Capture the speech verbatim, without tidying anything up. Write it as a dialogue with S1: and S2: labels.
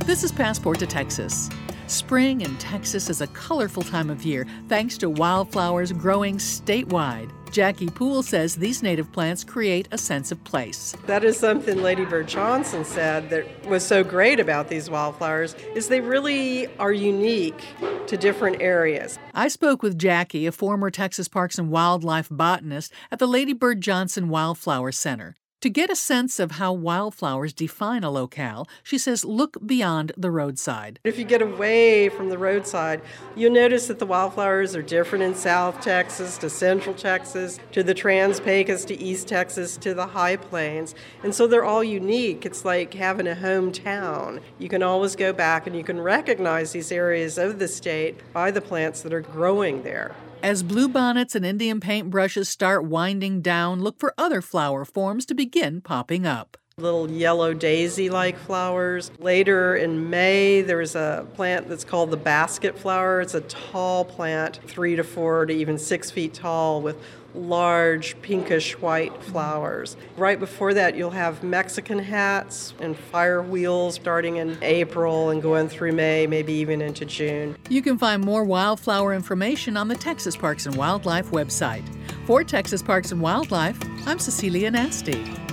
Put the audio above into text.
S1: This is Passport to Texas. Spring in Texas is a colorful time of year thanks to wildflowers growing statewide. Jackie Poole says these native plants create a sense of place.
S2: That is something Lady Bird Johnson said that was so great about these wildflowers, is they really are unique to different areas.
S1: I spoke with Jackie, a former Texas Parks and Wildlife botanist at the Lady Bird Johnson Wildflower Center. To get a sense of how wildflowers define a locale, she says look beyond the roadside.
S2: If you get away from the roadside, you'll notice that the wildflowers are different in South Texas to Central Texas, to the Trans-Pecos, to East Texas, to the High Plains. And so they're all unique. It's like having a hometown. You can always go back and you can recognize these areas of the state by the plants that are growing there.
S1: As bluebonnets and Indian paintbrushes start winding down, look for other flower forms to begin popping up.
S2: Little yellow daisy-like flowers. Later in May, there's a plant that's called the basket flower. It's a tall plant, three to four to even six feet tall with large pinkish white flowers. Right before that, you'll have Mexican hats and fire wheels starting in April and going through May, maybe even into June.
S1: You can find more wildflower information on the Texas Parks and Wildlife website. For Texas Parks and Wildlife, I'm Cecilia Nasty.